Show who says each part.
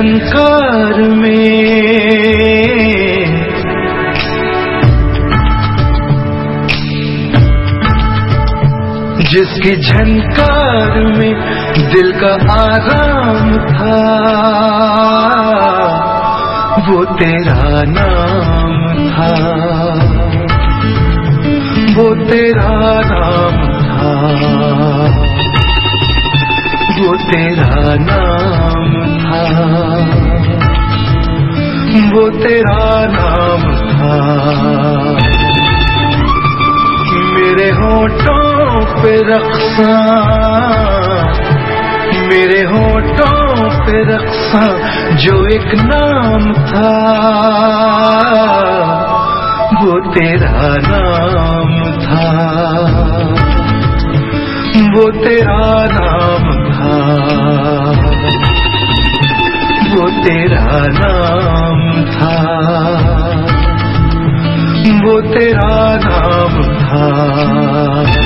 Speaker 1: झंकार में, जिसकी झंकार में दिल का आराम था, वो तेरा नाम था, वो तेरा नाम था, वो तेरा नाम था, वो तेरा नाम था। मेरे होठों पे रक्सा, मेरे होठों पे रक्सा जो एक नाम था, वो तेरा नाम था, वो तेरा नाम था, वो तेरा नाम था, वो तेरा नाम था।